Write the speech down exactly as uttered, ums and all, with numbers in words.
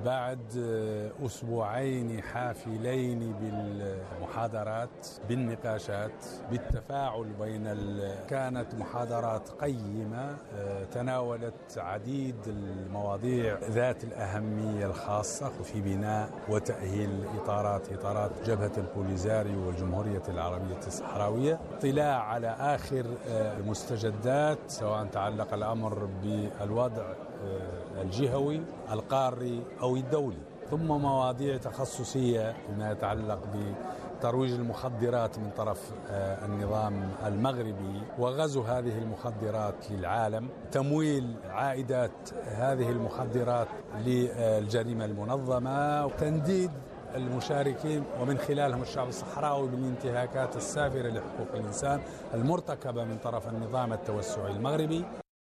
بعد أسبوعين حافلين بالمحاضرات بالنقاشات بالتفاعل بين ال... كانت محاضرات قيمة تناولت عديد المواضيع ذات الأهمية الخاصة في بناء وتأهيل إطارات إطارات جبهة البوليزاريو والجمهورية العربية الصحراوية، اطلاع على آخر المستجدات سواء تعلق الأمر بالوضع الجهوي القاري أو الدولي، ثم مواضيع تخصصية فيما يتعلق بترويج المخدرات من طرف النظام المغربي وغزو هذه المخدرات للعالم، تمويل عائدات هذه المخدرات للجريمة المنظمة، وتنديد المشاركين ومن خلالهم الشعب الصحراوي بالانتهاكات السافرة لحقوق الإنسان المرتكبة من طرف النظام التوسعي المغربي.